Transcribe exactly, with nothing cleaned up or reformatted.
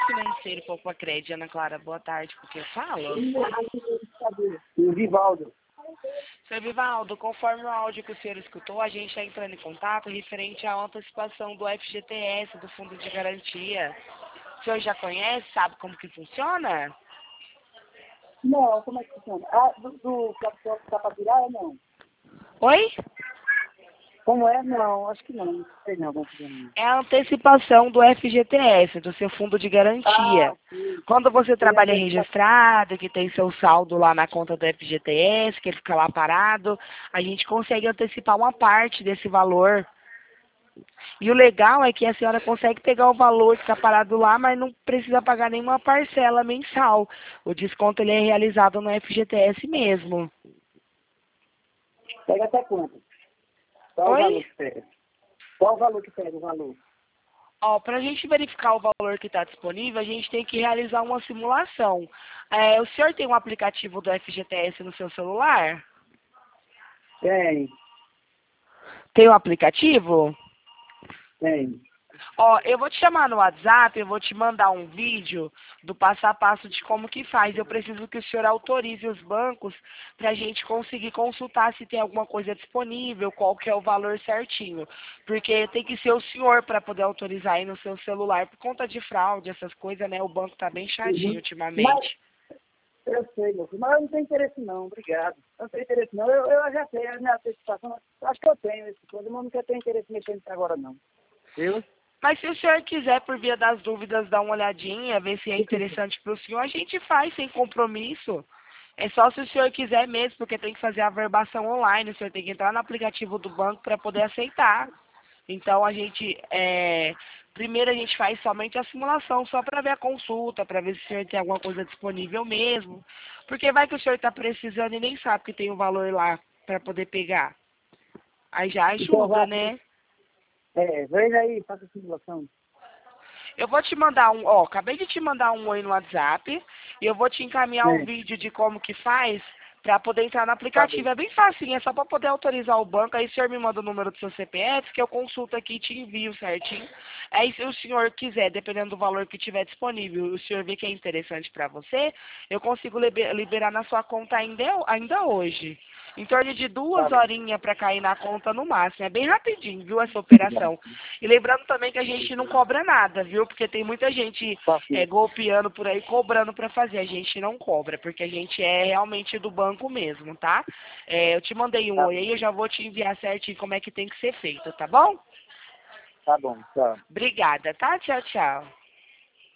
financeiro Poupa Crédito, Ana Clara, boa tarde, com quem eu falo? O Vivaldo. Seu Vivaldo, conforme o áudio que o senhor escutou, a gente está entrando em contato referente à antecipação do F G T S, do Fundo de Garantia. O senhor já conhece, sabe como que funciona? Não, como é que funciona? Ah, do, do capital que tá para virar, é não. Oi? Como é? Não, acho que não. Não sei não, vamos fazer não. É a antecipação do F G T S, do seu fundo de garantia. Ah, sim. Quando você Tem trabalha antecipação. registrado, que tem seu saldo lá na conta do F G T S, que ele fica lá parado, a gente consegue antecipar uma parte desse valor. E o legal é que a senhora consegue pegar o valor que está parado lá, mas não precisa pagar nenhuma parcela mensal. O desconto ele é realizado no F G T S mesmo. Pega até quanto? Qual Oi? o valor que pega? Qual o valor que pega o valor? Ó, para a gente verificar o valor que está disponível, a gente tem que realizar uma simulação. É, o senhor tem um aplicativo do F G T S no seu celular? Tem, Tem um aplicativo? tem. Ó, eu vou te chamar no WhatsApp, eu vou te mandar um vídeo do passo a passo de como que faz. Eu preciso que o senhor autorize os bancos para a gente conseguir consultar se tem alguma coisa disponível, qual que é o valor certinho. Porque tem que ser o senhor para poder autorizar aí no seu celular. Por conta de fraude, essas coisas, né? O banco tá bem chatinho Uhum. ultimamente. Mas, eu sei, meu filho, mas eu não tenho interesse não, obrigado. Eu não tenho interesse não, eu, eu já sei a minha antecipação, acho que eu tenho esse coisa, mas não quero ter interesse mexendo nisso agora não. Viu? Mas se o senhor quiser, por via das dúvidas, dar uma olhadinha, ver se é interessante para o senhor, a gente faz sem compromisso. É só se o senhor quiser mesmo, porque tem que fazer a verbação online, o senhor tem que entrar no aplicativo do banco para poder aceitar. Então a gente, é, primeiro a gente faz somente a simulação, só para ver a consulta, para ver se o senhor tem alguma coisa disponível mesmo. Porque vai que o senhor está precisando e nem sabe que tem o valor lá para poder pegar. Aí já Então, ajuda, vá, né? é, veja aí, faça a simulação. Eu vou te mandar um, ó, acabei de te mandar um oi no WhatsApp e eu vou te encaminhar um É, vídeo de como que faz para poder entrar no tá aplicativo. bem. É bem facinho, é só para poder autorizar o banco. Aí o senhor me manda o número do seu C P F que eu consulto aqui e te envio certinho. Aí se o senhor quiser, dependendo do valor que tiver disponível, o senhor vê que é interessante para você, eu consigo liber- liberar na sua conta ainda, ainda hoje. Em torno de duas Tá bom. horinhas para cair na conta no máximo. É bem rapidinho, viu, essa operação. E lembrando também que a gente não cobra nada, viu? Porque tem muita gente Tá é, bem. golpeando por aí, cobrando para fazer. A gente não cobra, porque a gente é realmente do banco mesmo, tá? É, eu te mandei um Tá oi bom. aí, eu já vou te enviar certinho como é que tem que ser feito, tá bom? Tá bom, tchau. Obrigada, tá? Tchau, tchau.